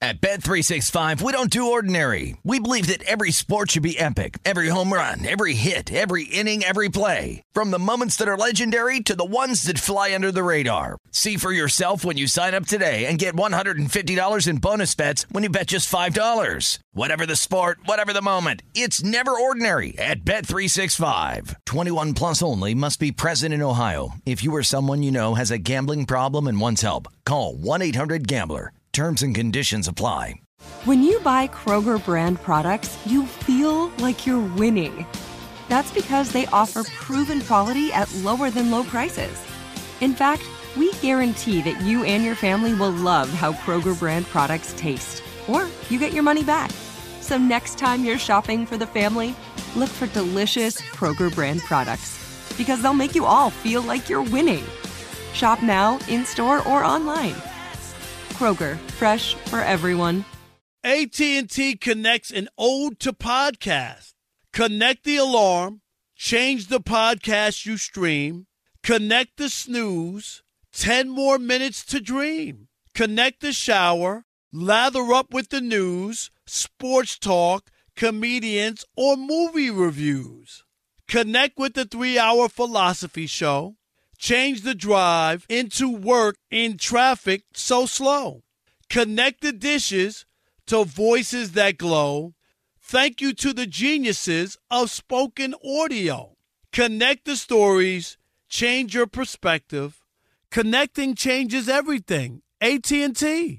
At Bet365, we don't do ordinary. We believe that every sport should be epic. Every home run, every hit, every inning, every play. From the moments that are legendary to the ones that fly under the radar. See for yourself when you sign up today and get $150 in bonus bets when you bet just $5. Whatever the sport, whatever the moment, it's never ordinary at Bet365. 21 plus only. Must be present in Ohio. If you or someone you know has a gambling problem and wants help, call 1-800-GAMBLER. Terms and conditions apply. When you buy Kroger brand products, you feel like you're winning. That's because they offer proven quality at lower than low prices. In fact, we guarantee that you and your family will love how Kroger brand products taste, or you get your money back. So next time you're shopping for the family, look for delicious Kroger brand products, because they'll make you all feel like you're winning. Shop now, in-store, or online. Kroger, fresh for everyone. AT&T connects an ode to podcast. Connect the alarm, change the podcast you stream, connect the snooze, 10 more minutes to dream. Connect the shower, lather up with the news, sports talk, comedians, or movie reviews. Connect with the 3-hour philosophy show. Change the drive into work in traffic so slow. Connect the dishes to voices that glow. Thank you to the geniuses of spoken audio. Connect the stories. Change your perspective. Connecting changes everything. AT&T.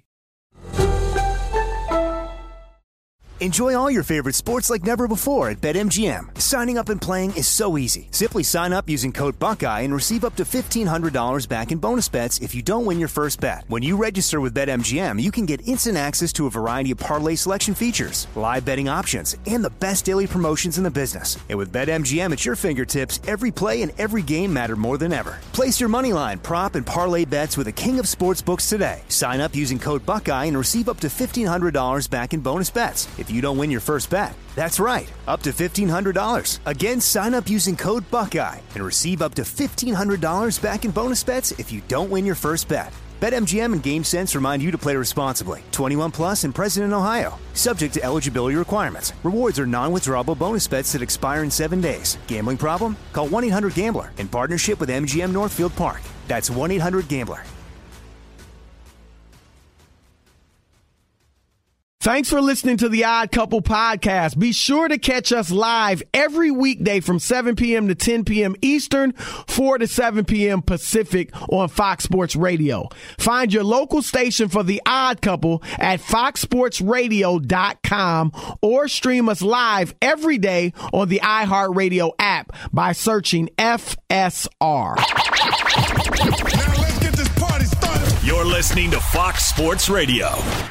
Enjoy all your favorite sports like never before at BetMGM. Signing up and playing is so easy. Simply sign up using code Buckeye and receive up to $1,500 back in bonus bets if you don't win your first bet. When you register with BetMGM, you can get instant access to a variety of parlay selection features, live betting options, and the best daily promotions in the business. And with BetMGM at your fingertips, every play and every game matter more than ever. Place your moneyline, prop, and parlay bets with the king of sportsbooks today. Sign up using code Buckeye and receive up to $1,500 back in bonus bets if you don't win your first bet. That's right, up to $1,500. Again, sign up using code Buckeye and receive up to $1,500 back in bonus bets if you don't win your first bet. BetMGM and GameSense remind you to play responsibly. 21 plus and present in Ohio. Subject to eligibility requirements. Rewards are non-withdrawable bonus bets that expire in 7 days. Gambling problem? Call 1-800-GAMBLER in partnership with MGM Northfield Park. That's 1-800-GAMBLER. Thanks for listening to the Odd Couple podcast. Be sure to catch us live every weekday from 7 p.m. to 10 p.m. Eastern, 4 to 7 p.m. Pacific on Fox Sports Radio. Find your local station for the Odd Couple at foxsportsradio.com or stream us live every day on the iHeartRadio app by searching FSR. Now let's get this party started. You're listening to Fox Sports Radio.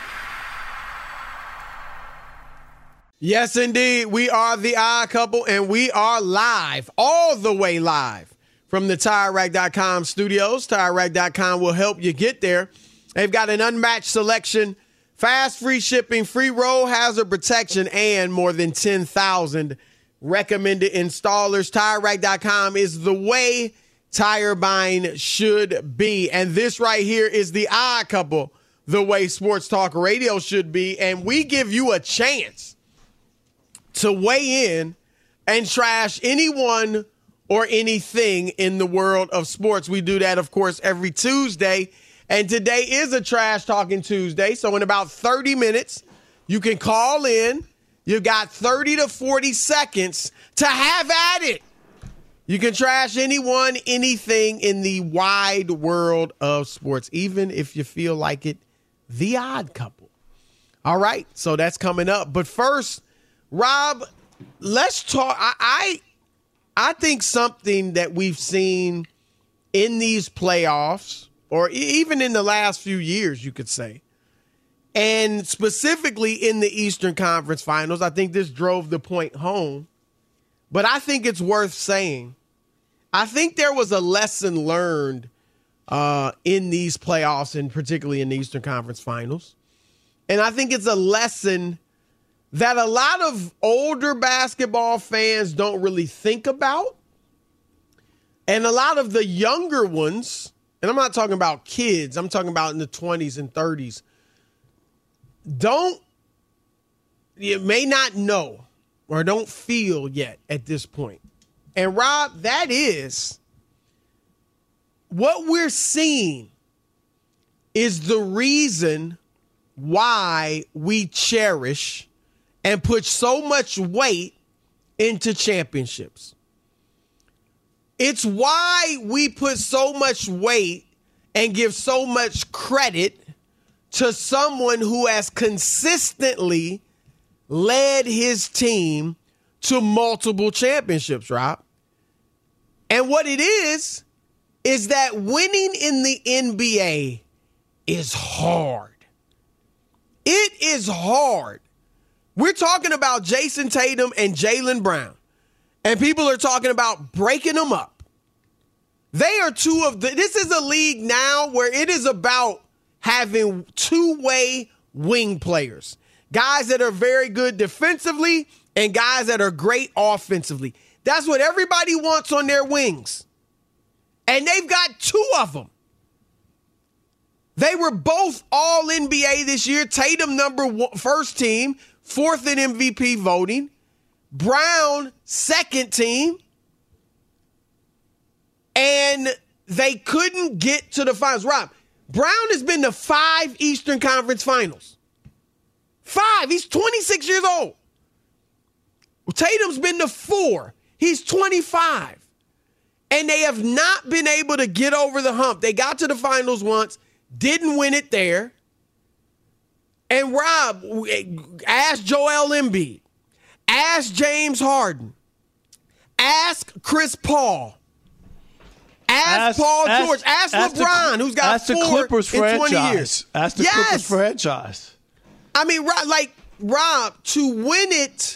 Yes, indeed. We are the Odd Couple, and we are live, all the way live from the TireRack.com studios. TireRack.com will help you get there. They've got an unmatched selection, fast, free shipping, free road hazard protection, and more than 10,000 recommended installers. TireRack.com is the way tire buying should be. And this right here is the Odd Couple, the way sports talk radio should be. And we give you a chance to weigh in and trash anyone or anything in the world of sports. We do that, of course, every Tuesday. And today is a Trash Talking Tuesday. So in about 30 minutes, you can call in. You've got 30 to 40 seconds to have at it. You can trash anyone, anything in the wide world of sports, even if you feel like it, the Odd Couple. All right, so that's coming up. But first, Rob, let's talk. I think something that we've seen in these playoffs, or even in the last few years, you could say, and specifically in the Eastern Conference Finals, I think this drove the point home, but I think it's worth saying. I think there was a lesson learned in these playoffs, and particularly in the Eastern Conference Finals, and I think it's a lesson that a lot of older basketball fans don't really think about. And a lot of the younger ones, and I'm not talking about kids, I'm talking about in the 20s and 30s, you may not know or don't feel yet at this point. And Rob, that is what we're seeing is the reason why we cherish and put so much weight into championships. It's why we put so much weight and give so much credit to someone who has consistently led his team to multiple championships, Rob. And what it is that winning in the NBA is hard. It is hard. We're talking about Jason Tatum and Jaylen Brown, and people are talking about breaking them up. They are this is a league now where it is about having two-way wing players. Guys that are very good defensively and guys that are great offensively. That's what everybody wants on their wings. And they've got two of them. They were both all NBA this year. Tatum number one, first team, fourth in MVP voting. Brown, second team. And they couldn't get to the finals. Rob, Brown has been to 5 Eastern Conference Finals. 5. He's 26 years old. Tatum's been to 4. He's 25. And they have not been able to get over the hump. They got to the finals once, didn't win it there. And Rob, ask Joel Embiid, ask James Harden, ask Chris Paul, ask Paul George, ask LeBron, who's got 4 the Clippers in 20 franchise. years. Ask the Clippers franchise. I mean, Rob, to win it,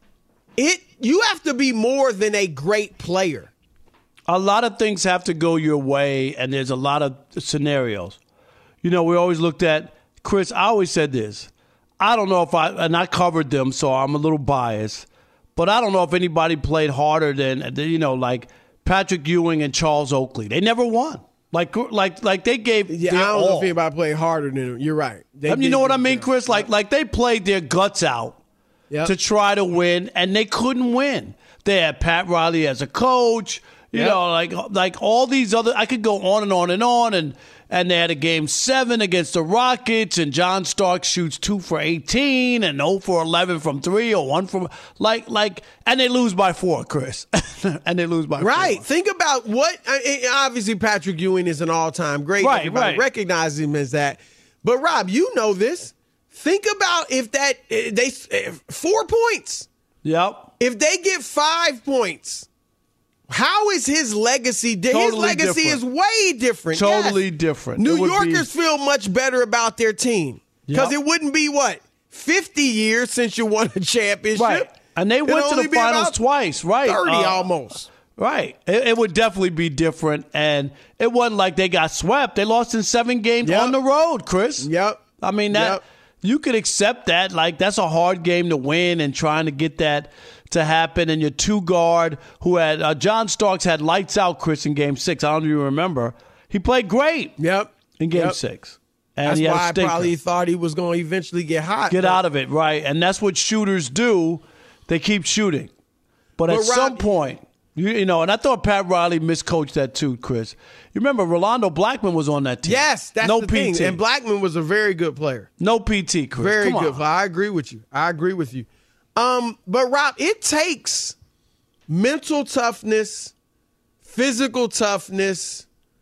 you have to be more than a great player. A lot of things have to go your way, and there's a lot of scenarios. You know, we always looked at, Chris, I always said this. I don't know if I covered them, so I'm a little biased, but I don't know if anybody played harder than, like Patrick Ewing and Charles Oakley. They never won. Like they gave I their don't know all. if anybody played harder than them. You're right. You know what I mean, Chris? Like they played their guts out to try to win, and they couldn't win. They had Pat Riley as a coach. You know, like all these other, I could go on and on and on, and they had a game 7 against the Rockets, and John Starks shoots 2 for 18 and 0 for 11 from 3 or 1 from and they lose by 4, Chris, and they lose by 4. Right. Think about obviously Patrick Ewing is an all-time great. Right. Everybody recognizes him as that. But Rob, you know this. Think about if they 4 points. Yep. If they get 5 points. How is his legacy? Totally his legacy different. is way different. Totally different. New Yorkers feel much better about their team because it wouldn't be 50 years since you won a championship. Right. And they went to the finals twice, right? 30 almost. Right. It would definitely be different. And it wasn't like they got swept. They lost in 7 games on the road, Chris. Yep. I mean, you could accept that. Like, that's a hard game to win, and trying to get that to happen. And your 2 guard who had John Starks had lights out, Chris, in game 6. I don't even remember. He played great. Yep. In game 6. And that's he had why a I probably thought he was going to eventually get hot. Get out of it, right. And that's what shooters do. They keep shooting. But at some point, you know, and I thought Pat Riley miscoached that too, Chris. You remember Rolando Blackman was on that team. Yes, that's no the PT. thing. And Blackman was a very good player. No PT, Chris. Very good player. I agree with you. But Rob, it takes mental toughness, physical toughness,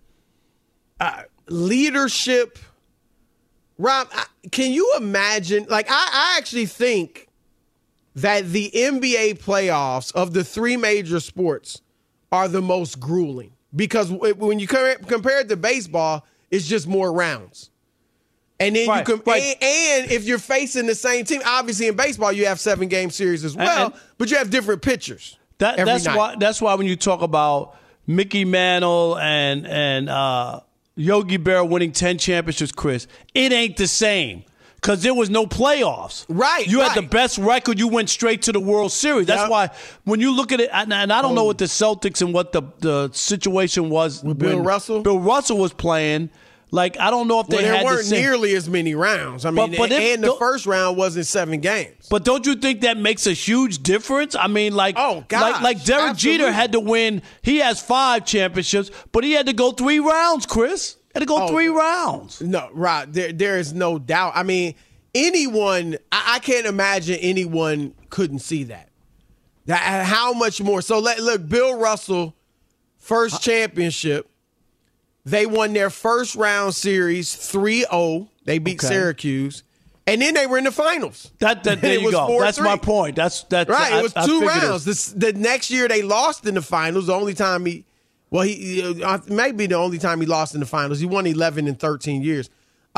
leadership. Rob, can you imagine? Like, I actually think that the NBA playoffs of the 3 major sports are the most grueling because when you compare it to baseball, it's just more rounds. And then and if you're facing the same team, obviously in baseball you have 7-game series as well, but you have different pitchers. That's why when you talk about Mickey Mantle and Yogi Berra winning 10 championships, Chris, it ain't the same because there was no playoffs. Right. You had the best record. You went straight to the World Series. That's why when you look at it, and I don't know what the Celtics and what the situation was with Bill Russell. Bill Russell was playing. Like, I don't know if they there had weren't nearly as many rounds. I mean, and the first round wasn't 7 games. But don't you think that makes a huge difference? I mean, like, like Derek Jeter had to win. He has 5 championships, but he had to go 3 rounds, Chris. Had to go 3 rounds. No, right. There is no doubt. I mean, anyone, I can't imagine anyone couldn't see that. How much more? So, look, Bill Russell, first championship. They won their first round series 3-0. They beat Syracuse. And then they were in the finals. There you go. That's my point. That's right. It was 2 rounds. The next year they lost in the finals. The only time maybe the only time he lost in the finals. He won 11 in 13 years.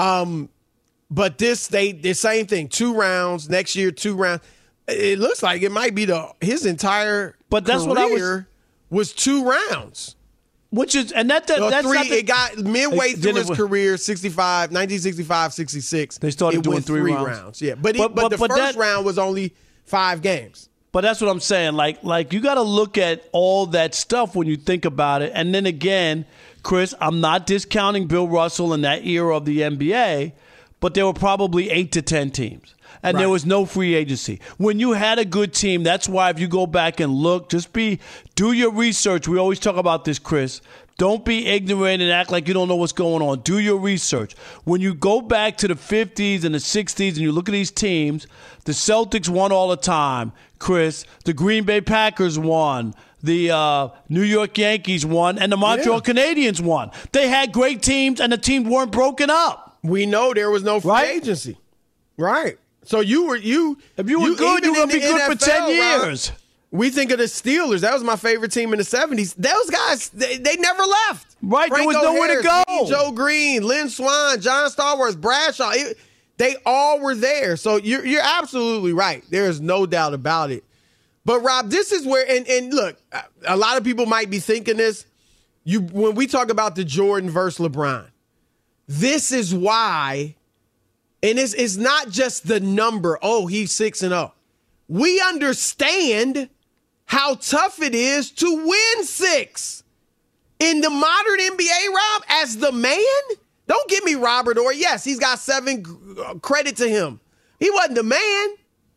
But the same thing. 2 rounds. Next year, 2 rounds. It looks like it might be his entire career was 2 rounds. Which is, and that's 3. It got midway through his career, 1965, 66. They started doing 3 rounds. Yeah, but the first round was only 5 games. But that's what I'm saying. Like you got to look at all that stuff when you think about it. And then again, Chris, I'm not discounting Bill Russell in that era of the NBA, but there were probably 8 to 10 teams. And there was no free agency. When you had a good team, that's why if you go back and look, do your research. We always talk about this, Chris. Don't be ignorant and act like you don't know what's going on. Do your research. When you go back to the 50s and the 60s and you look at these teams, the Celtics won all the time, Chris. The Green Bay Packers won. The New York Yankees won. And the Montreal Canadiens won. They had great teams and the teams weren't broken up. We know there was no free agency. Right. So if you were good, you were going to be good for 10 years. We think of the Steelers. That was my favorite team in the 70s. Those guys, they never left. Right, there was nowhere to go. Joe Green, Lynn Swann, John Stallworth, Bradshaw. They all were there. So you're absolutely right. There is no doubt about it. But, Rob, this is where, and look, a lot of people might be thinking this. When we talk about the Jordan versus LeBron, this is why. And it's not just the number, he's 6-0. We understand how tough it is to win 6. In the modern NBA, Rob, as the man, don't give me Robert Horry. Yes, he's got 7, credit to him. He wasn't the man.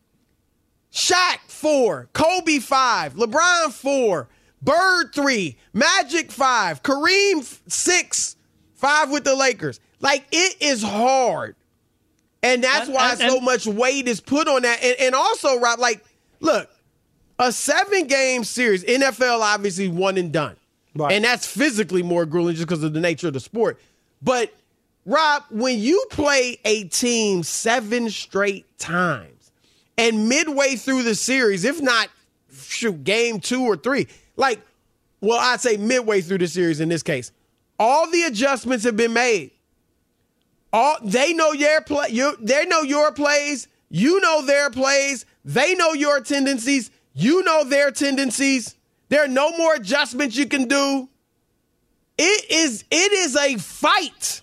Shaq 4, Kobe 5, LeBron 4, Bird 3, Magic 5, Kareem 6, 5 with the Lakers. Like, it is hard. And that's why so much weight is put on that. And also, Rob, look, a 7-game series, NFL obviously one and done. Right. And that's physically more grueling just because of the nature of the sport. But, Rob, when you play a team 7 straight times and midway through the series, if not, game 2 or 3, I'd say midway through the series in this case, all the adjustments have been made. They know your they know your plays. You know their plays. They know your tendencies. You know their tendencies. There are no more adjustments you can do. It is a fight.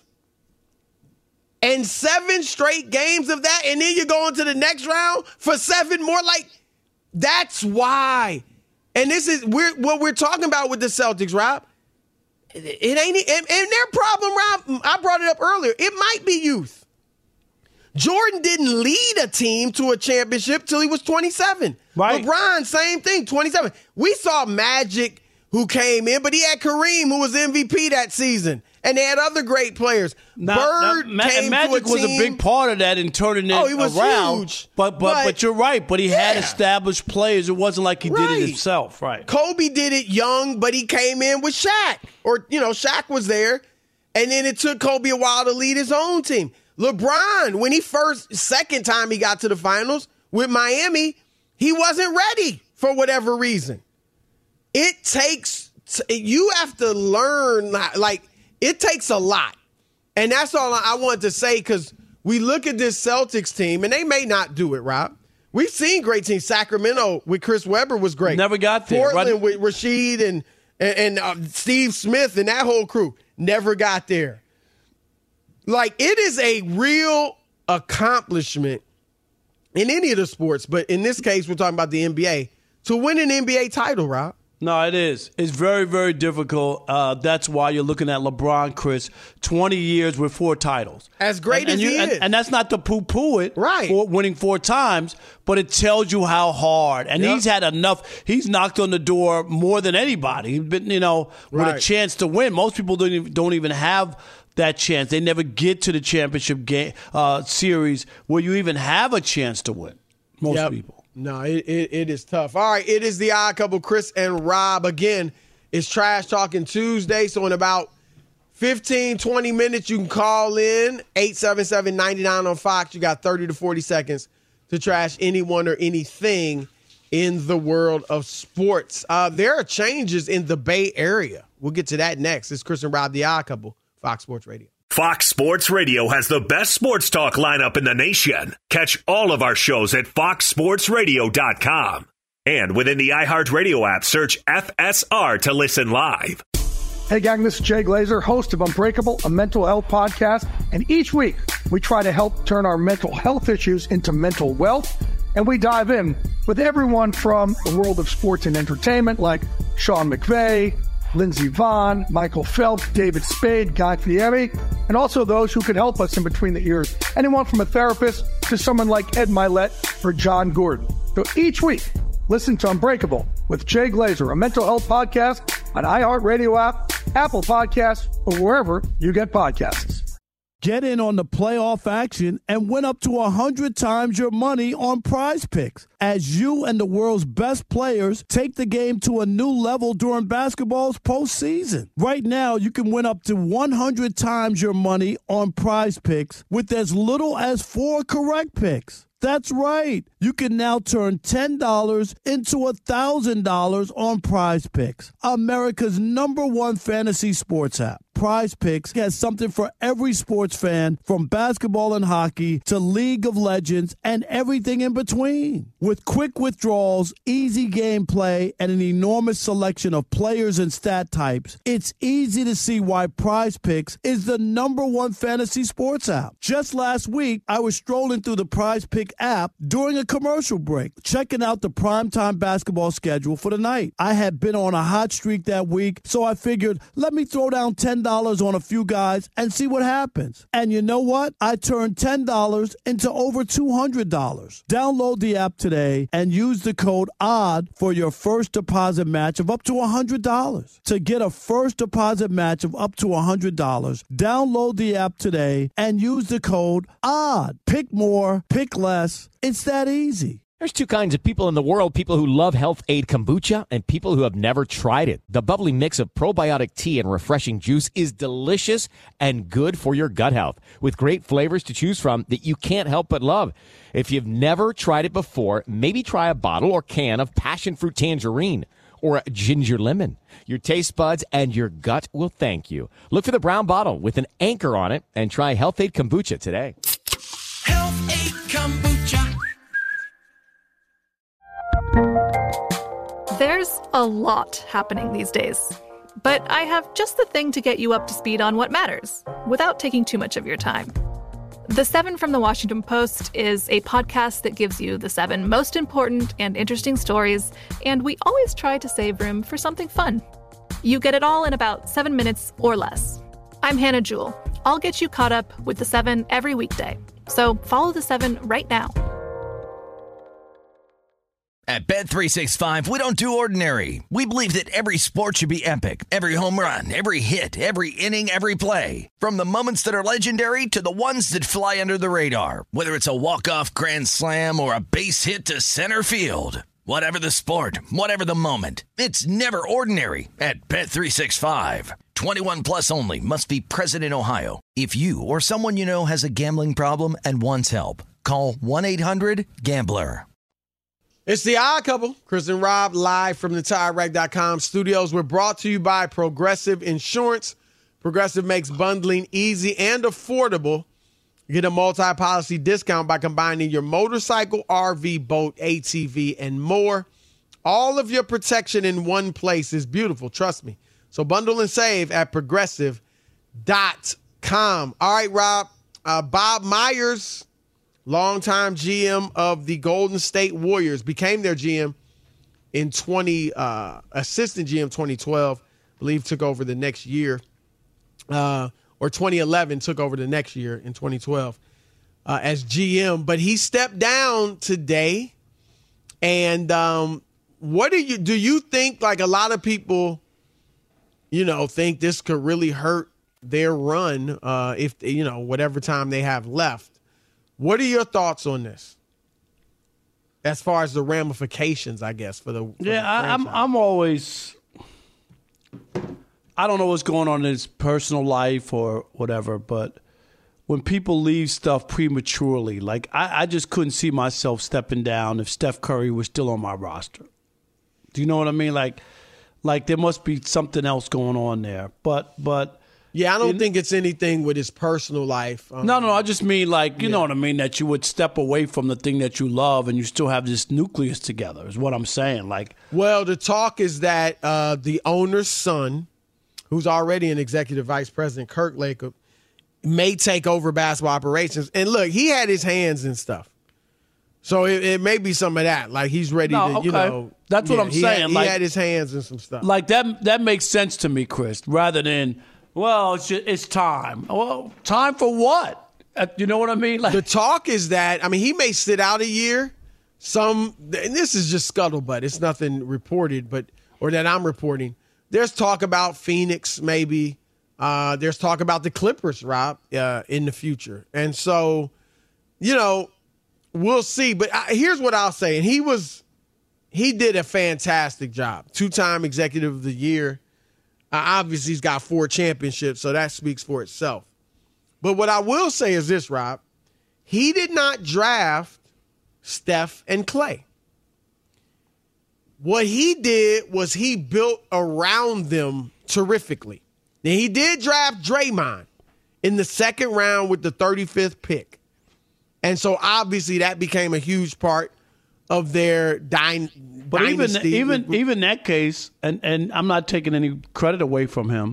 And 7 straight games of that, and then you go into the next round for 7 more. That's why. And this is what we're talking about with the Celtics, Rob. It ain't, and their problem, Rob, I brought it up earlier. It might be youth. Jordan didn't lead a team to a championship till he was 27. Right. LeBron, same thing, 27. We saw Magic, who came in, but he had Kareem, who was MVP that season. And they had other great players. Bird came Magic to a team. Was a big part of that in turning it he was around. Huge. But you're right. But he had established players. It wasn't like he did it himself. Right. Kobe did it young, but he came in with Shaq. Shaq was there. And then it took Kobe a while to lead his own team. LeBron, when second time he got to the finals with Miami, he wasn't ready for whatever reason. You have to learn, it takes a lot. And that's all I wanted to say, because we look at this Celtics team, and they may not do it, Rob. We've seen great teams. Sacramento with Chris Webber was great. Never got there. Portland with Rasheed and Steve Smith and that whole crew. Never got there. It is a real accomplishment in any of the sports, but in this case, we're talking about the NBA, to win an NBA title, Rob. No, it is. It's very, very difficult. That's why you're looking at LeBron, Chris, 20 years with 4 titles. As great as he is. And that's not to poo-poo it right. for winning 4 times, but it tells you how hard. And he's had enough. He's knocked on the door more than anybody. He's been, with a chance to win. Most people don't even have that chance. They never get to the championship game series where you even have a chance to win. Most people. No, it is tough. All right, it is the Odd Couple, Chris and Rob. Again, it's Trash Talking Tuesday, so in about 15, 20 minutes, you can call in, 877-99 on Fox. You got 30 to 40 seconds to trash anyone or anything in the world of sports. There are changes in the Bay Area. We'll get to that next. It's Chris and Rob, the Odd Couple, Fox Sports Radio. Fox Sports Radio has the best sports talk lineup in the nation. Catch all of our shows at foxsportsradio.com. And within the iHeartRadio app, search FSR to listen live. Hey gang, this is Jay Glazer, host of Unbreakable, a mental health podcast. And each week, we try to help turn our mental health issues into mental wealth. And we dive in with everyone from the world of sports and entertainment, like Sean McVay, Lindsey Vonn, Michael Phelps, David Spade, Guy Fieri, and also those who could help us in between the ears. Anyone from a therapist to someone like Ed Milet or John Gordon. So each week, listen to Unbreakable with Jay Glazer, a mental health podcast on iHeartRadio app, Apple Podcasts, or wherever you get podcasts. Get in on the playoff action and win up to 100 times your money on Prize Picks as you and the world's best players take the game to a new level during basketball's postseason. Right now, you can win up to 100 times your money on Prize Picks with as little as 4 correct picks. That's right. You can now turn $10 into $1,000 on Prize Picks, America's #1 fantasy sports app. Prize Picks has something for every sports fan, from basketball and hockey to League of Legends and everything in between. With quick withdrawals, easy gameplay, and an enormous selection of players and stat types, it's easy to see why Prize Picks is the #1 fantasy sports app. Just last week, I was strolling through the Prize Pick app during a commercial break, checking out the primetime basketball schedule for the night. I had been on a hot streak that week, so I figured, let me throw down $10 on a few guys and see what happens. And you know what? I turned $10 into over $200. Download the app today and use the code ODD for your first deposit match of up to $100. To get a first deposit match of up to $100, download the app today and use the code ODD. Pick more, pick less. It's that easy. There's 2 kinds of people in the world, people who love Health Aid Kombucha and people who have never tried it. The bubbly mix of probiotic tea and refreshing juice is delicious and good for your gut health, with great flavors to choose from that you can't help but love. If you've never tried it before, maybe try a bottle or can of passion fruit tangerine or a ginger lemon. Your taste buds and your gut will thank you. Look for the brown bottle with an anchor on it and try Health Aid Kombucha today. Health Aid Kombucha. There's a lot happening these days, but I have just the thing to get you up to speed on what matters without taking too much of your time. The 7 from the Washington Post is a podcast that gives you the 7 most important and interesting stories, and we always try to save room for something fun. You get it all in about 7 minutes or less. I'm Hannah Jewell. I'll get you caught up with the 7 every weekday. So follow the 7 right now. At Bet365, we don't do ordinary. We believe that every sport should be epic. Every home run, every hit, every inning, every play. From the moments that are legendary to the ones that fly under the radar. Whether it's a walk-off grand slam or a base hit to center field. Whatever the sport, whatever the moment. It's never ordinary at Bet365. 21 plus only. Must be present in Ohio. If you or someone you know has a gambling problem and wants help, call 1-800-GAMBLER. It's the Odd Couple, Chris and Rob, live from the TireRack.com studios. We're brought to you by Progressive Insurance. Progressive makes bundling easy and affordable. Get a multi-policy discount by combining your motorcycle, RV, boat, ATV, and more. All of your protection in one place is beautiful, trust me. So bundle and save at Progressive.com. All right, Rob, Bob Myers, longtime GM of the Golden State Warriors, became their GM in assistant GM 2012, I believe took over the next year, or 2011 took over the next year in 2012 as GM. But he stepped down today. And what do you think, like a lot of people, think this could really hurt their run if, whatever time they have left. What are your thoughts on this? As far as the ramifications, I guess, for the I'm always, I don't know what's going on in his personal life or whatever, but when people leave stuff prematurely, like I just couldn't see myself stepping down if Steph Curry was still on my roster. Do you know what I mean? Like there must be something else going on there. But yeah, I don't think it's anything with his personal life. No, I just mean you know what I mean, that you would step away from the thing that you love and you still have this nucleus together is what I'm saying. Well, the talk is that the owner's son, who's already an executive vice president, Kirk Lacob, may take over basketball operations. And look, he had his hands in stuff. So it may be some of that. Like he's ready to, That's what I'm saying. He had his hands in some stuff. Like that makes sense to me, Chris, rather than, well, it's time. Well, time for what? You know what I mean? The talk is that, he may sit out a year. And this is just scuttlebutt. It's nothing reported, or that I'm reporting. There's talk about Phoenix maybe. There's talk about the Clippers, Rob, in the future. And so, we'll see. But here's what I'll say. And he did a fantastic job. 2-time executive of the year. Obviously, he's got 4 championships, so that speaks for itself. But what I will say is this, Rob. He did not draft Steph and Klay. What he did was he built around them terrifically. Now, he did draft Draymond in the second round with the 35th pick. And so, obviously, that became a huge part of their dynasty. But even that case, and I'm not taking any credit away from him,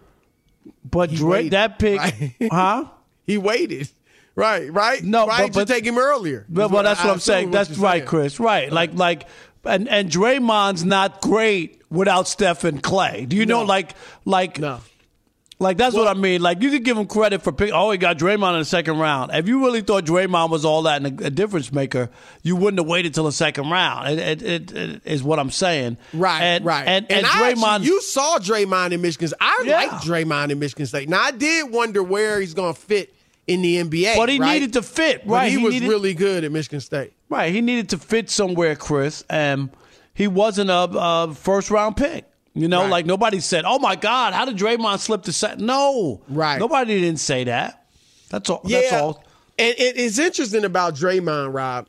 but that pick, right? Huh? He waited. Right? No, why didn't you take him earlier? But that's what I'm saying. That's right, Chris. Right. And Draymond's not great without Steph and Klay. Do you know, No. That's what I mean. You could give him credit for picking. Oh, he got Draymond in the second round. If you really thought Draymond was all that and a difference maker, you wouldn't have waited till the second round. It is what I'm saying. Right. And Draymond, you saw Draymond in Michigan State. I liked Draymond in Michigan State. Now I did wonder where he's going to fit in the NBA. But he needed to fit. Right. But he was really good at Michigan State. Right. He needed to fit somewhere, Chris. He wasn't a first round pick. Nobody said, oh, my God, how did Draymond slip to second? No. Right. Nobody didn't say that. That's all. Yeah. That's all. And it's interesting about Draymond, Rob.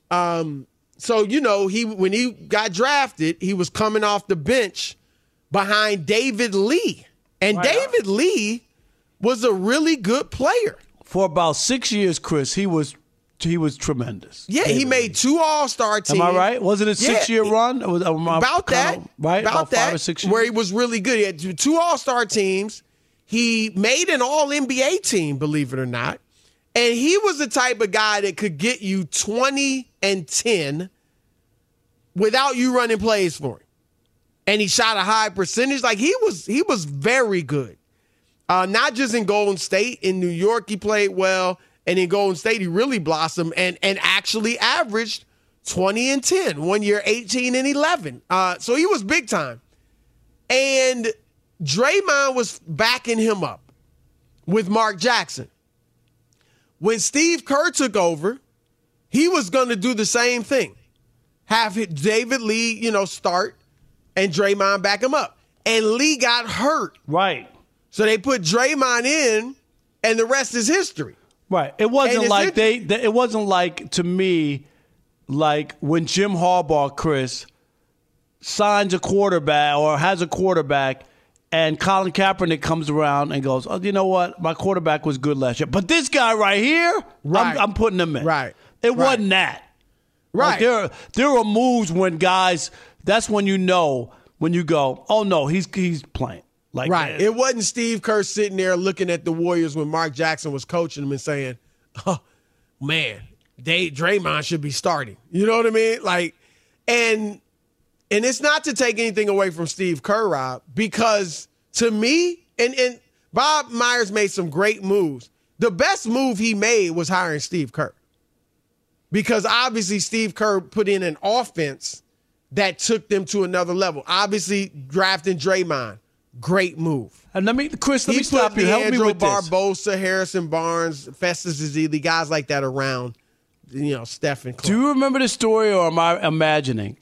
So, when he got drafted, he was coming off the bench behind David Lee. And David Lee was a really good player. For about 6 years, Chris, he was tremendous. Yeah, he made 2 All-Star teams. Am I right? Was it a 6-year run? About that. Right? About that, 5 or 6 years? where he was really good. He had 2 All-Star teams. He made an All-NBA team, believe it or not. And he was the type of guy that could get you 20 and 10 without you running plays for him. And he shot a high percentage. He was very good. Not just in Golden State. In New York, he played well. And in Golden State, he really blossomed and actually averaged 20 and 10. 1 year, 18 and 11. So he was big time. And Draymond was backing him up with Mark Jackson. When Steve Kerr took over, he was going to do the same thing. Have David Lee, start and Draymond back him up. And Lee got hurt. Right. So they put Draymond in, and the rest is history. Right. It wasn't like it wasn't like, to me, like when Jim Harbaugh, Chris, signs a quarterback or has a quarterback and Colin Kaepernick comes around and goes, oh, you know what? My quarterback was good last year. But this guy right here, I'm putting him in. Right. It wasn't that. Right. There are moves when guys, that's when when you go, oh, no, he's playing. Right. It wasn't Steve Kerr sitting there looking at the Warriors when Mark Jackson was coaching them and saying, oh, man, Draymond should be starting. You know what I mean? And And it's not to take anything away from Steve Kerr, Rob, because to me, and Bob Myers made some great moves. The best move he made was hiring Steve Kerr. Because obviously Steve Kerr put in an offense that took them to another level. Obviously, drafting Draymond, great move. And let me stop you. Help me with Barbosa, Harrison Barnes, Festus Ezeli, guys like that around, Steph and Clay. Do you remember the story, or am I imagining?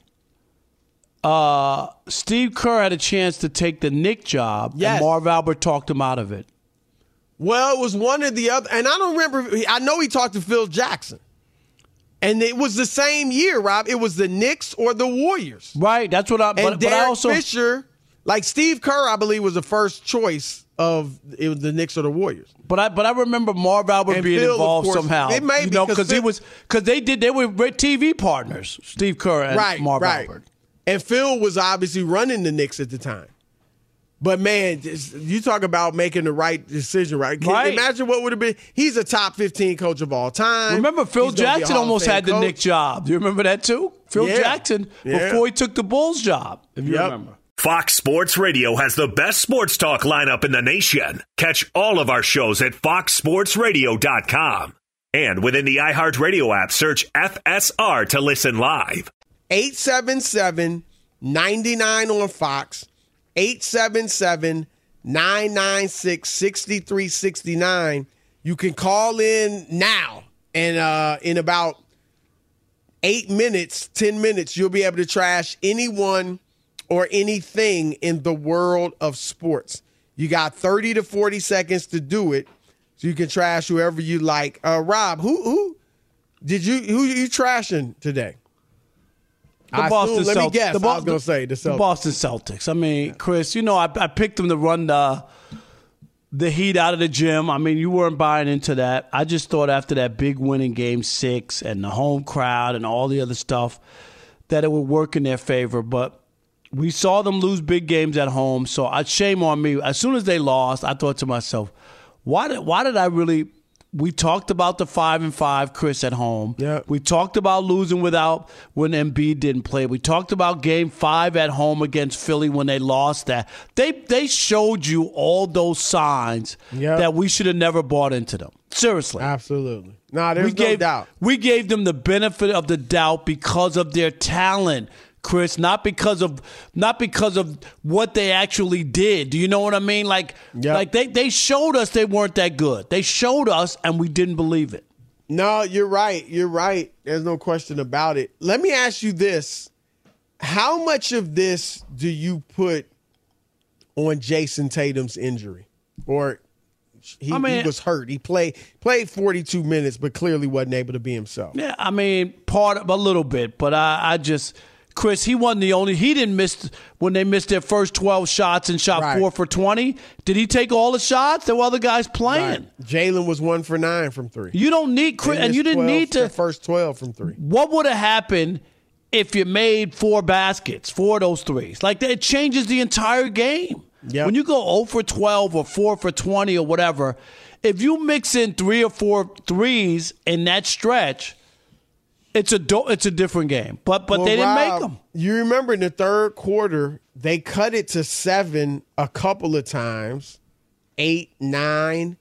Steve Kerr had a chance to take the Knicks job, and Marv Albert talked him out of it. Well, it was one or the other. And I don't remember. I know he talked to Phil Jackson. And it was the same year, Rob. It was the Knicks or the Warriors. Right. That's what I. And Derek Fisher, like Steve Kerr, I believe was the first choice of the Knicks or the Warriors. But I remember Marv Albert being Phil, involved somehow. It may be because they were TV partners. Steve Kerr and Marv Albert. And Phil was obviously running the Knicks at the time. But, man, you talk about making the right decision, right? Imagine what would have been. He's a top 15 coach of all time. Remember, Phil Jackson almost had the Knicks job. Do you remember that, too? Phil Jackson, before he took the Bulls job, if you remember. Fox Sports Radio has the best sports talk lineup in the nation. Catch all of our shows at foxsportsradio.com. And within the iHeartRadio app, search FSR to listen live. 877-99 on Fox. 877-996-6369. You can call in now, and in about 10 minutes, you'll be able to trash anyone or anything in the world of sports. You got 30 to 40 seconds to do it, so you can trash whoever you like. Rob, who you trashing today? The Boston Celtics. Let me guess. I was going to say the Celtics. The Boston Celtics. I mean, Chris, I picked them to run the Heat out of the gym. I mean, you weren't buying into that. I just thought after that big win in Game 6 and the home crowd and all the other stuff that it would work in their favor. But we saw them lose big games at home, so shame on me. As soon as they lost, I thought to myself, why did I really – we talked about the 5-5, Chris, at home. Yeah. We talked about losing when Embiid didn't play. We talked about Game 5 at home against Philly when they lost that. They showed you all those signs that we should have never bought into them. Seriously. Absolutely. No, there's no doubt. We gave them the benefit of the doubt because of their talent, Chris, not because of what they actually did. Do you know what I mean? Like they showed us they weren't that good. They showed us and we didn't believe it. No, you're right. You're right. There's no question about it. Let me ask you this. How much of this do you put on Jason Tatum's injury? Or he was hurt. He played 42 minutes, but clearly wasn't able to be himself. Yeah, I mean, a little bit, but I just – Chris, he didn't miss when they missed their first 12 shots and shot 4 for 20. Did he take all the shots? There were other guys playing. Right. Jalen was 1 for 9 from 3. You don't need Chris, and you didn't need to. The first 12 from 3. What would have happened if you made 4 baskets, 4 of those threes? Like, it changes the entire game. Yep. When you go 0 for 12 or 4 for 20 or whatever, if you mix in 3 or 4 threes in that stretch, it's a different game, but they didn't make them. You remember in the third quarter, they cut it to 7 a couple of times, 8, 9,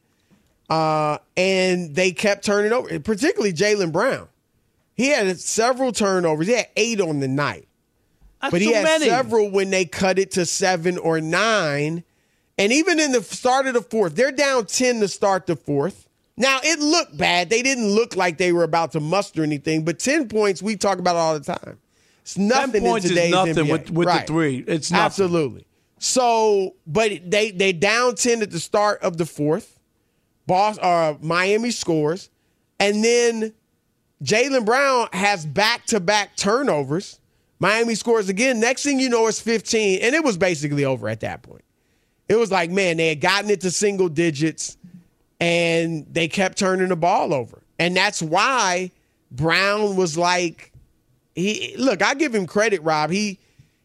and they kept turning over, particularly Jaylen Brown. He had several turnovers. He had 8 on the night. But he had several when they cut it to 7 or 9. And even in the start of the fourth, they're down 10 to start the fourth. Now, it looked bad. They didn't look like they were about to muster anything. But 10 points, we talk about all the time. It's nothing 10 points in today's is nothing NBA. with the 3. It's nothing. Absolutely. So, but they down 10 at the start of the fourth. Miami scores. And then Jaylen Brown has back-to-back turnovers. Miami scores again. Next thing you know, it's 15. And it was basically over at that point. It was like, man, they had gotten it to single digits. And they kept turning the ball over. And that's why Brown was like, I give him credit, Rob. He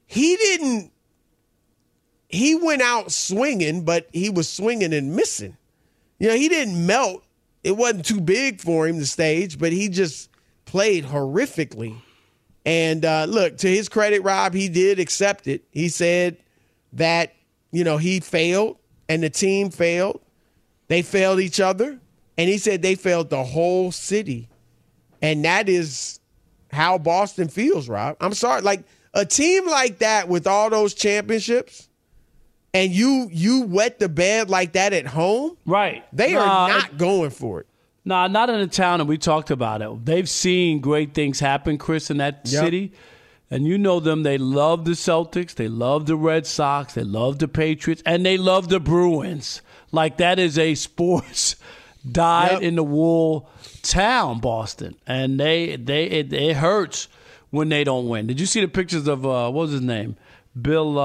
went out swinging, but he was swinging and missing. He didn't melt. It wasn't too big for him, the stage, but he just played horrifically. And look, to his credit, Rob, he did accept it. He said that, he failed and the team failed. They failed each other. And he said they failed the whole city. And that is how Boston feels, Rob. I'm sorry. Like, a team like that with all those championships and you wet the bed like that at home, right? They are not going for it. Nah, not in the town, and we talked about it. They've seen great things happen, Chris, in that city. And you know them. They love the Celtics. They love the Red Sox. They love the Patriots. And they love the Bruins. Like, that is a sports dyed-in-the-wool town, Boston. And it hurts when they don't win. Did you see the pictures of, what was his name? Bill,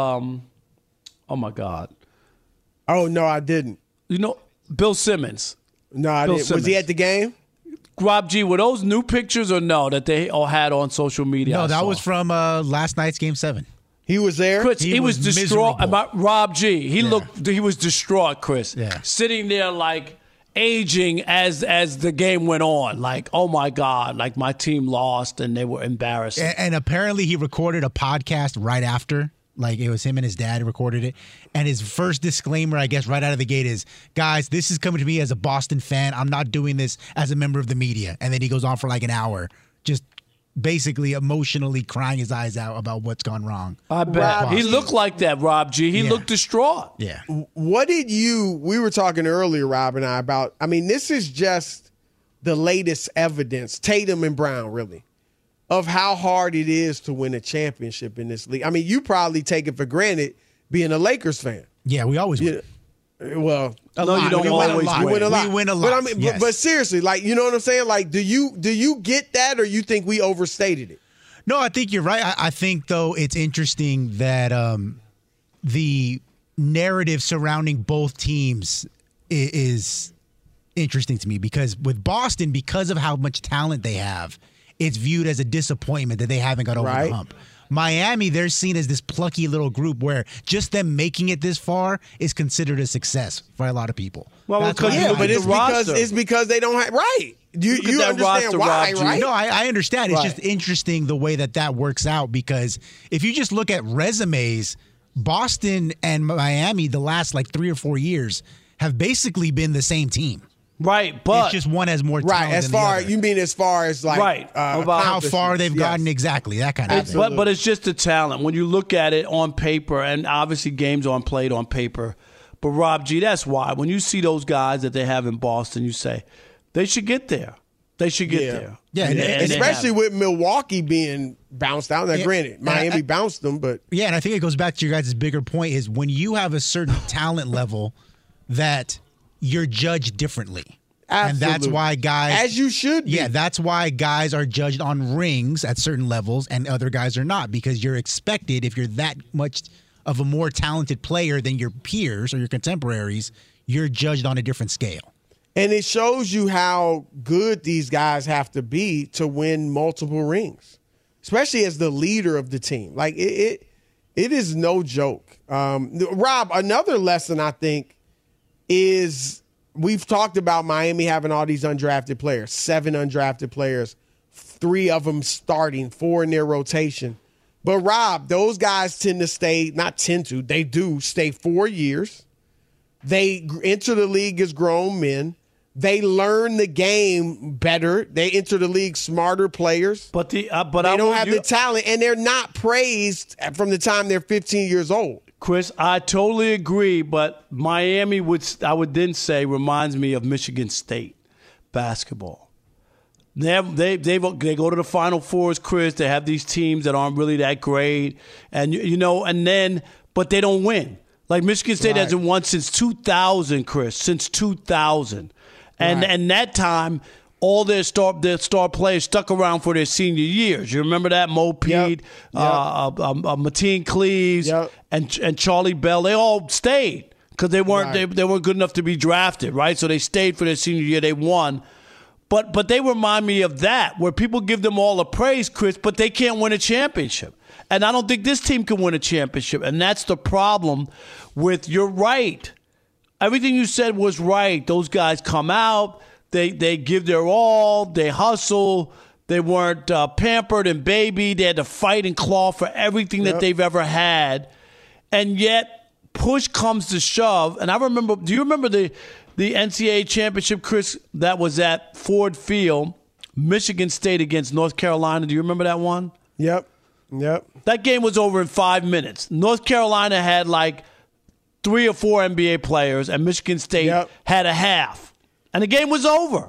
oh, my God. Oh, no, I didn't. Bill Simmons. No, I didn't. Was he at the game? Rob G, were those new pictures or no that they all had on social media? No, that was from last night's Game 7. He was there? Chris, he was distraught. Rob G, he was distraught, Chris. Yeah. Sitting there like aging as the game went on. Like, oh my God, like my team lost and they were embarrassed. And apparently he recorded a podcast right after. Like, it was him and his dad who recorded it. And his first disclaimer, I guess, right out of the gate is, guys, this is coming to me as a Boston fan. I'm not doing this as a member of the media. And then he goes on for like an hour, just basically emotionally crying his eyes out about what's gone wrong. I bet. He looked like that, Rob G. He looked distraught. Yeah. What did we were talking earlier, Rob and I, about, this is just the latest evidence, Tatum and Brown, really, of how hard it is to win a championship in this league. You probably take it for granted being a Lakers fan. Yeah, we always win. Well, no, you don't always win. We win a lot. We win a lot. But seriously, like, you know what I'm saying? Like, do you get that, or you think we overstated it? No, I think you're right. I think, though, it's interesting that the narrative surrounding both teams is interesting to me, because with Boston, because of how much talent they have, it's viewed as a disappointment that they haven't got over the hump. Miami, they're seen as this plucky little group where just them making it this far is considered a success for a lot of people. Well, but it's because they don't have You understand why, right? No, I understand. It's just interesting the way that works out, because if you just look at resumes, Boston and Miami the last like 3 or 4 years have basically been the same team. Right, but it's just one has more talent as than far the other. You mean as far as like about how far they've gotten, exactly, that kind of thing. But it's just the talent when you look at it on paper, and obviously games aren't played on paper. But Rob G, that's why when you see those guys that they have in Boston, you say they should get there. They should get there. Yeah, and especially with Milwaukee being bounced out. Now, granted, Miami bounced them, but yeah, and I think it goes back to your guys' bigger point is when you have a certain talent level that you're judged differently. Absolutely. And that's why guys, as you should be. Yeah, that's why guys are judged on rings at certain levels and other guys are not, because you're expected, if you're that much of a more talented player than your peers or your contemporaries, you're judged on a different scale. And it shows you how good these guys have to be to win multiple rings, especially as the leader of the team. Like, it is no joke. Rob, another lesson I think is we've talked about Miami having all these undrafted players, 7 undrafted players, 3 of them starting, 4 in their rotation. But, Rob, those guys tend to stay, they do stay 4 years. They enter the league as grown men. They learn the game better. They enter the league smarter players. But they don't have the talent, and they're not praised from the time they're 15 years old. Chris, I totally agree, but Miami I would then say reminds me of Michigan State basketball. They go to the Final Fours, Chris. They have these teams that aren't really that great, but they don't win. Like Michigan State hasn't won since 2000, Chris, since 2000, and that time all their star players stuck around for their senior years. You remember that? Mo Pete, Mateen Cleaves, and Charlie Bell. They all stayed because they weren't good enough to be drafted, right? So they stayed for their senior year. They won. But they remind me of that, where people give them all the praise, Chris, but they can't win a championship. And I don't think this team can win a championship. And that's the problem with, you're right. Everything you said was right. Those guys come out. They give their all. They hustle. They weren't pampered and babied. They had to fight and claw for everything that they've ever had. And yet, push comes to shove. And I remember, do you remember the NCAA championship, Chris, that was at Ford Field, Michigan State against North Carolina? Do you remember that one? Yep. That game was over in 5 minutes. North Carolina had like 3 or 4 NBA players, and Michigan State had a half. And the game was over.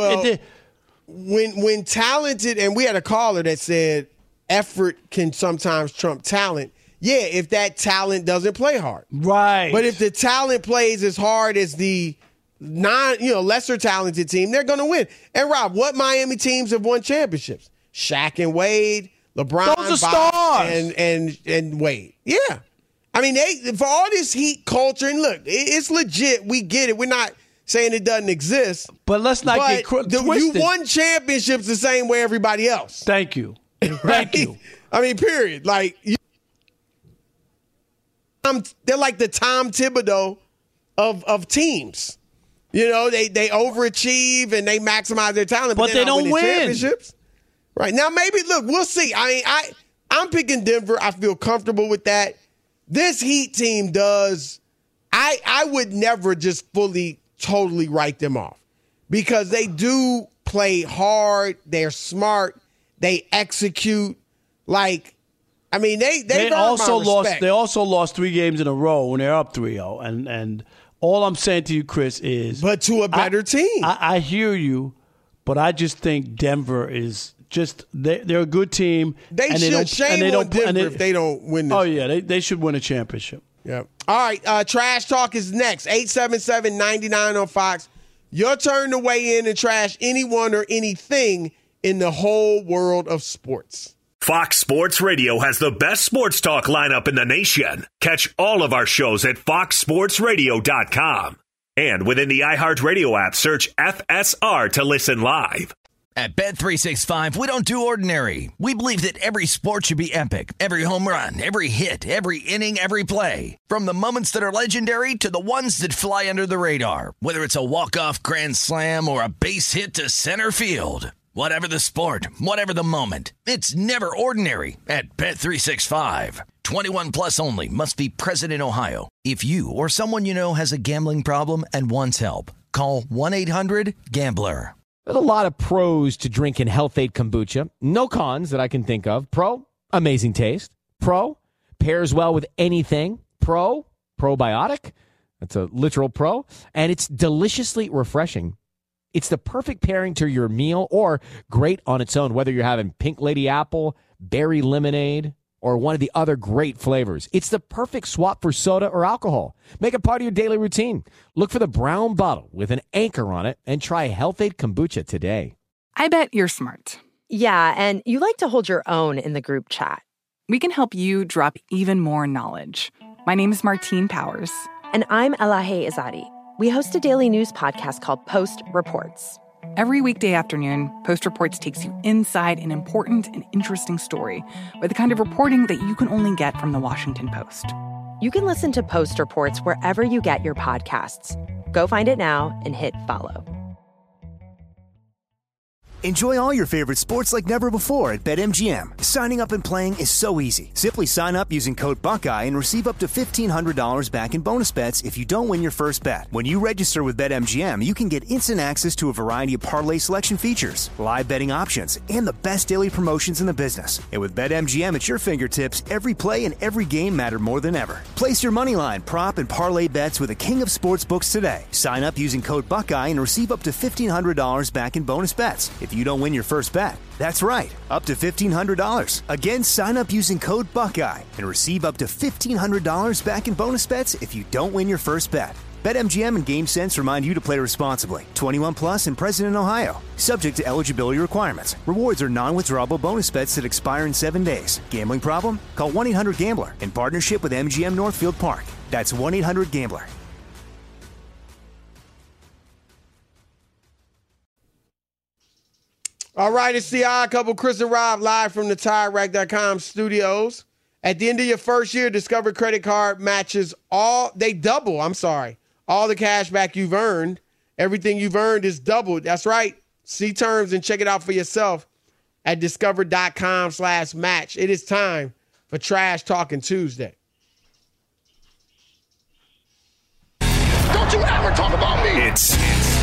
When talented, and we had a caller that said effort can sometimes trump talent. Yeah, if that talent doesn't play hard. Right. But if the talent plays as hard as the lesser talented team, they're going to win. And Rob, what Miami teams have won championships? Shaq and Wade, LeBron, those are stars. and Wade. Yeah. I mean, for all this Heat culture, and look, it's legit. We get it. We're not saying it doesn't exist. But let's not get twisted. You won championships the same way everybody else. Thank you. Right? Thank you. I mean, period. Like, they're like the Tom Thibodeau of teams. You know, they overachieve and they maximize their talent, but they don't win championships. Right. Now, maybe, look, we'll see. I mean, I'm picking Denver. I feel comfortable with that. This Heat team does. I would never just totally write them off because they do play hard. They're smart. They execute. Like, I mean, they also lost. They also lost 3 games in a row when they're up 3-0. And all I'm saying to you, Chris, is but to a better team. I hear you, but I just think Denver is just they're a good team. They should shame on Denver if they don't win this. Oh yeah, they should win a championship. Yeah. All right, Trash Talk is next. 877-99 on Fox. Your turn to weigh in and trash anyone or anything in the whole world of sports. Fox Sports Radio has the best sports talk lineup in the nation. Catch all of our shows at foxsportsradio.com. And within the iHeartRadio app, search FSR to listen live. At Bet365, we don't do ordinary. We believe that every sport should be epic. Every home run, every hit, every inning, every play. From the moments that are legendary to the ones that fly under the radar. Whether it's a walk-off grand slam or a base hit to center field. Whatever the sport, whatever the moment, it's never ordinary at Bet365. 21 plus only. Must be present in Ohio. If you or someone you know has a gambling problem and wants help, call 1-800-GAMBLER. There's a lot of pros to drinking Health-Ade Kombucha. No cons that I can think of. Pro, amazing taste. Pro, pairs well with anything. Pro, probiotic. That's a literal pro. And it's deliciously refreshing. It's the perfect pairing to your meal or great on its own, whether you're having Pink Lady Apple, Berry Lemonade, or one of the other great flavors. It's the perfect swap for soda or alcohol. Make it part of your daily routine. Look for the brown bottle with an anchor on it and try Health-Ade Kombucha today. I bet you're smart. Yeah, and you like to hold your own in the group chat. We can help you drop even more knowledge. My name is Martine Powers. And I'm Elahe Izadi. We host a daily news podcast called Post Reports. Every weekday afternoon, Post Reports takes you inside an important and interesting story with the kind of reporting that you can only get from the Washington Post. You can listen to Post Reports wherever you get your podcasts. Go find it now and hit follow. Enjoy all your favorite sports like never before at BetMGM. Signing up and playing is so easy. Simply sign up using code Buckeye and receive up to $1,500 back in bonus bets if you don't win your first bet. When you register with BetMGM, you can get instant access to a variety of parlay selection features, live betting options, and the best daily promotions in the business. And with BetMGM at your fingertips, every play and every game matter more than ever. Place your moneyline, prop, and parlay bets with the king of sportsbooks today. Sign up using code Buckeye and receive up to $1,500 back in bonus bets if you don't win your first bet. That's right, up to $1,500. Again, sign up using code Buckeye and receive up to $1,500 back in bonus bets if you don't win your first bet. BetMGM and GameSense remind you to play responsibly. 21 plus and present in Ohio. Subject to eligibility requirements. Rewards are non-withdrawable bonus bets that expire in 7 days. Gambling problem? Call 1-800-GAMBLER in partnership with MGM Northfield Park. That's 1-800-GAMBLER. All right, it's the Odd Couple, Chris and Rob, live from the TireRack.com studios. At the end of your first year, Discover Credit Card matches all the cash back you've earned. Everything you've earned is doubled. That's right. See terms and check it out for yourself at discover.com/match. It is time for Trash Talking Tuesday. Don't you ever talk about me. It's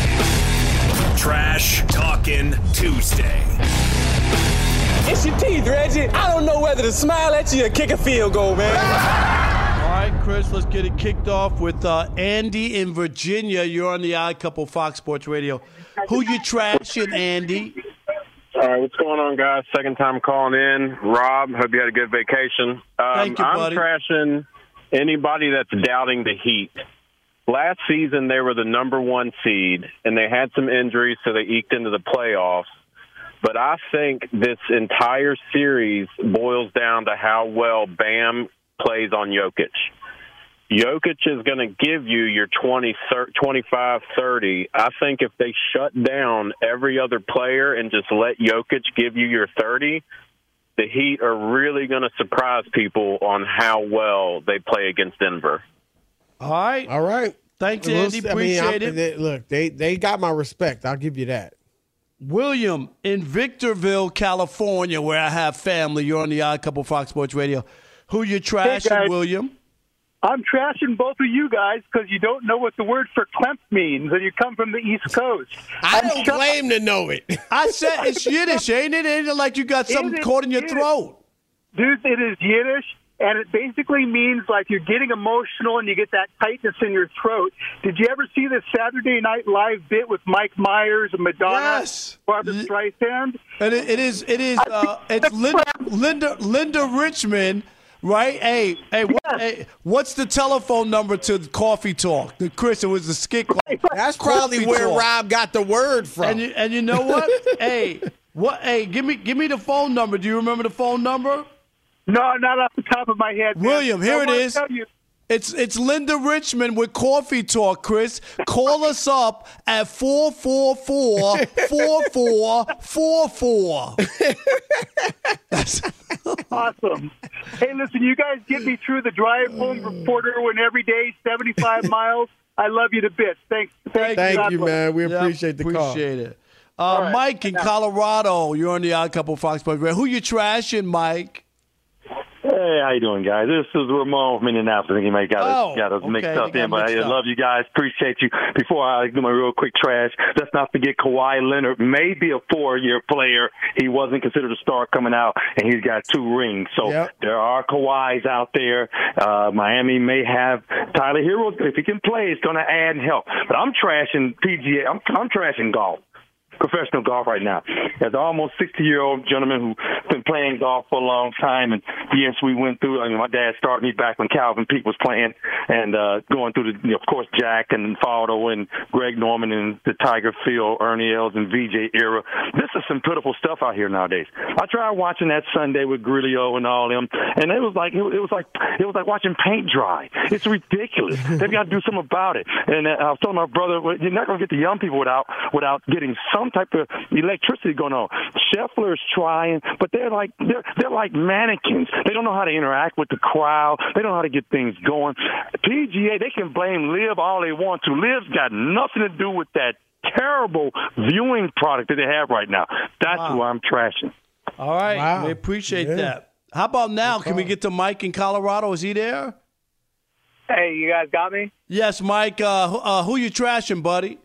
Trash Talking Tuesday. It's your teeth, Reggie. I don't know whether to smile at you or kick a field goal, man. All right, Chris, let's get it kicked off with Andy in Virginia. You're on the Odd Couple Fox Sports Radio. Who you trashing, Andy? All right, what's going on, guys? Second time calling in. Rob, hope you had a good vacation. Thank you, buddy. I'm trashing anybody that's doubting the Heat. Last season, they were the number 1 seed, and they had some injuries, so they eked into the playoffs. But I think this entire series boils down to how well Bam plays on Jokic. Jokic is going to give you your 25, 30. I think if they shut down every other player and just let Jokic give you your 30, the Heat are really going to surprise people on how well they play against Denver. All right. Thanks, Andy. Appreciate it. Look, they got my respect. I'll give you that. William in Victorville, California, where I have family. You're on the Odd Couple Fox Sports Radio. Who you trashing, guys. William? I'm trashing both of you guys because you don't know what the word for Klemp means, and you come from the East Coast. I don't claim to know it. I said it's Yiddish, ain't it? Ain't it like you got something caught in your throat? Dude, it is Yiddish, and it basically means like you're getting emotional and you get that tightness in your throat. Did you ever see this Saturday Night Live bit with Mike Myers and Madonna, Barbara Streisand? And it's Linda Richmond, right? Hey, what's the telephone number to Coffee Talk? Chris, it was the skit. That's probably where Rob got the word from. And you know what? Hey, give me the phone number. Do you remember the phone number? No, not off the top of my head. William, man. here it is. It's Linda Richmond with Coffee Talk, Chris. Call us up at 444-4444. Awesome. Hey, listen, you guys get me through the drive home from Porter when every day 75 miles. I love you to bits. Thanks. Thank you, man. We appreciate the call. Appreciate it. right. Mike in Colorado, you're on the Odd Couple Fox Sports Radio. Who you trashing, Mike? Hey, how you doing, guys? This is Ramon from Indianapolis. I think you might got us mixed up in, but I love you guys. Appreciate you. Before I do my real quick trash, let's not forget Kawhi Leonard may be a 4-year player. He wasn't considered a star coming out, and he's got 2 rings. So there are Kawhis out there. Miami may have Tyler Hero. If he can play, it's going to add and help. But I'm trashing PGA. I'm trashing golf. Professional golf right now. As an almost 60-year-old gentleman who's been playing golf for a long time, and yes, we went through. I mean, my dad started me back when Calvin Peake was playing, and going through the, of course, Jack and Faldo and Greg Norman and the Tiger Phil, Ernie Els and VJ era. This is some pitiful stuff out here nowadays. I tried watching that Sunday with Grillo and all them, and it was like watching paint dry. It's ridiculous. They've got to do something about it. And I was telling my brother, well, you're not going to get the young people without getting some type of electricity going on. Scheffler's trying, but they're like mannequins. They don't know how to interact with the crowd. They don't know how to get things going. PGA, they can blame Liv all they want to. Liv's got nothing to do with that terrible viewing product that they have right now. That's who I'm trashing. All right. We appreciate that. How about now? Can we get to Mike in Colorado? Is he there? Hey, you guys got me? Yes, Mike. Who you trashing, buddy?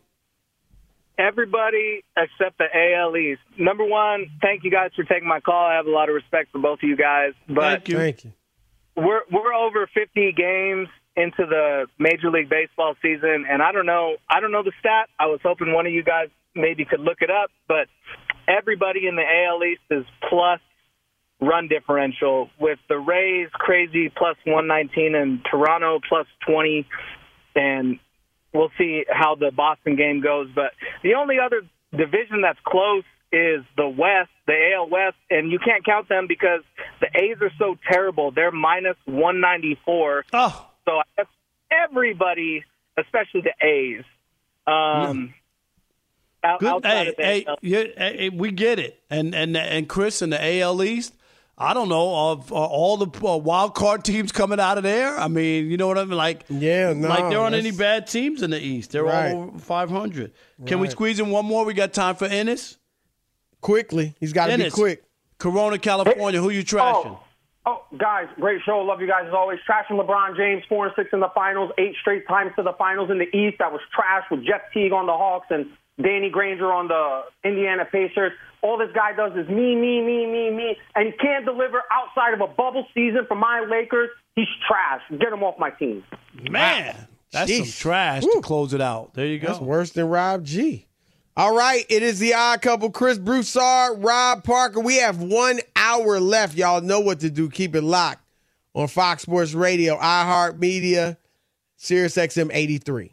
Everybody except the AL East. Number one, thank you guys for taking my call. I have a lot of respect for both of you guys. But Thank you. We're over 50 games into the Major League Baseball season, and I don't know the stat. I was hoping one of you guys maybe could look it up, but everybody in the AL East is plus run differential, with the Rays crazy plus 119 and Toronto plus 20, and we'll see how the Boston game goes. But the only other division that's close is the West, the AL West, and you can't count them because the A's are so terrible. They're minus 194. Oh. So I guess everybody, especially the A's, outside of the we get it. And Chris in the AL East, I don't know, of all the wild card teams coming out of there. I mean, you know what I mean? Like there aren't any bad teams in the East. They're all over 500. Can we squeeze in one more? We got time for Ennis? Quickly. He's got to be quick. Corona, California. Who you trashing? Oh, guys, great show. Love you guys as always. Trashing LeBron James, 4-6 in the finals, 8 straight times to the finals in the East. That was trash with Jeff Teague on the Hawks and Danny Granger on the Indiana Pacers. All this guy does is me, and he can't deliver outside of a bubble season for my Lakers. He's trash. Get him off my team. Man, that's some trash to close it out. There you go. That's worse than Rob G. All right, it is the Odd Couple. Chris Broussard, Rob Parker. We have 1 hour left. Y'all know what to do. Keep it locked on Fox Sports Radio, iHeartMedia, SiriusXM 83.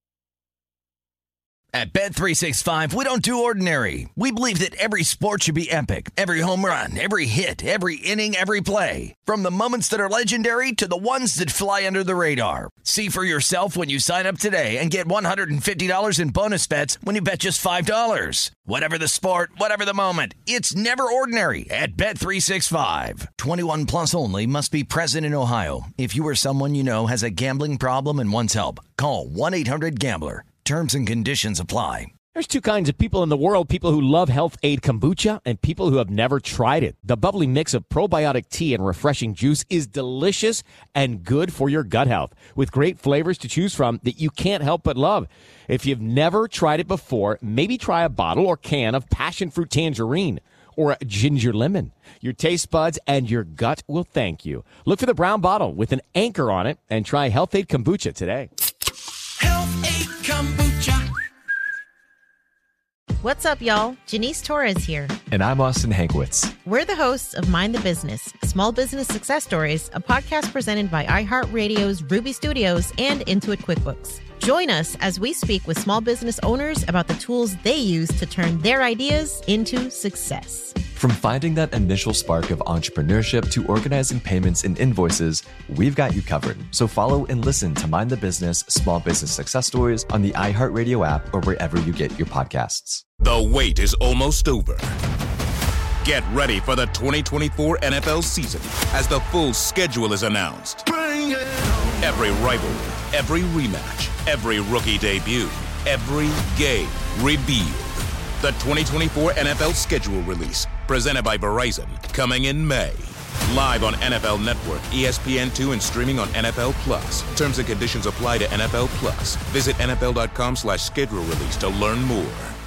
At Bet365, we don't do ordinary. We believe that every sport should be epic. Every home run, every hit, every inning, every play. From the moments that are legendary to the ones that fly under the radar. See for yourself when you sign up today and get $150 in bonus bets when you bet just $5. Whatever the sport, whatever the moment, it's never ordinary at Bet365. 21 plus only. Must be present in Ohio. If you or someone you know has a gambling problem and wants help, call 1-800-GAMBLER. Terms and conditions apply. There's two kinds of people in the world, people who love Health Aid Kombucha and people who have never tried it. The bubbly mix of probiotic tea and refreshing juice is delicious and good for your gut health, with great flavors to choose from that you can't help but love. If you've never tried it before, maybe try a bottle or can of passion fruit tangerine or a ginger lemon. Your taste buds and your gut will thank you. Look for the brown bottle with an anchor on it and try Health Aid Kombucha today. Health Aid Kombucha. What's up, y'all? Janice Torres here. And I'm Austin Hankwitz. We're the hosts of Mind the Business, Small Business Success Stories, a podcast presented by iHeartRadio's Ruby Studios and Intuit QuickBooks. Join us as we speak with small business owners about the tools they use to turn their ideas into success. From finding that initial spark of entrepreneurship to organizing payments and invoices, we've got you covered. So follow and listen to Mind the Business, Small Business Success Stories on the iHeartRadio app or wherever you get your podcasts. The wait is almost over. Get ready for the 2024 NFL season as the full schedule is announced. Every rivalry, every rematch, every rookie debut, every game revealed. The 2024 NFL schedule release, presented by Verizon, coming in May. Live on NFL Network, ESPN2, and streaming on NFL Plus. Terms and conditions apply to NFL Plus. Visit NFL.com/schedule release to learn more.